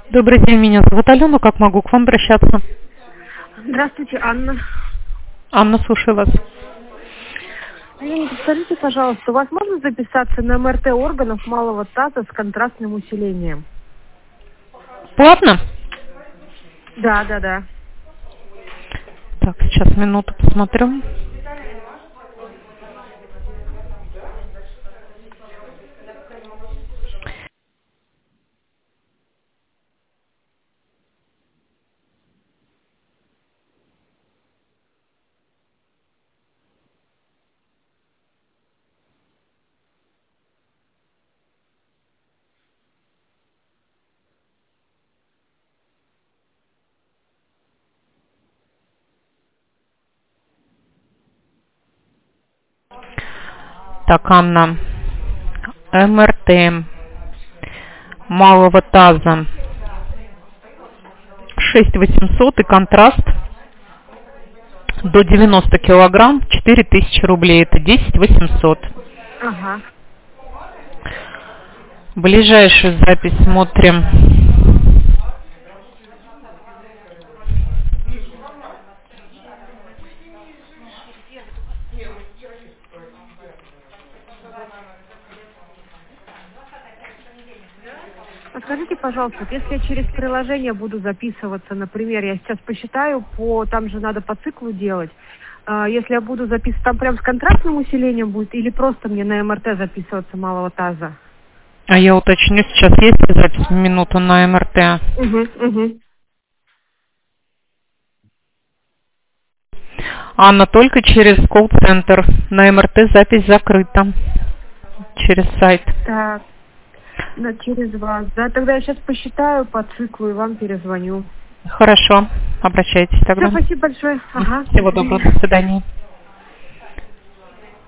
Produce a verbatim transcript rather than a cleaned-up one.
Добрый день, меня зовут Алена. Как могу к вам обращаться? Здравствуйте, Анна. Анна, слушаю вас. Алена, подскажите, пожалуйста, у вас можно записаться на эм эр тэ органов малого таза с контрастным усилением? Платно? Да, да, да. Так, сейчас минуту посмотрю. Так, Анна. эм эр тэ малого таза шесть тысяч восемьсот и контраст до девяноста килограмм четыре тысячи рублей. Это десять тысяч восемьсот. Ага. Ближайшую запись смотрим. А скажите, пожалуйста, вот если я через приложение буду записываться, например, я сейчас посчитаю, по там же надо по циклу делать. А, если я буду записываться, там прям с контрастным усилением будет или просто мне на эм эр тэ записываться малого таза? А я уточню, сейчас есть ли запись в минуту на эм эр тэ? Угу, угу. Анна, только через колл-центр. На эм эр тэ запись закрыта. Через сайт. Так, да, через вас. Да, тогда я сейчас посчитаю по циклу и вам перезвоню. Хорошо. Обращайтесь Все, тогда. спасибо большое. Ага, до Всего доброго. свидания. До свидания.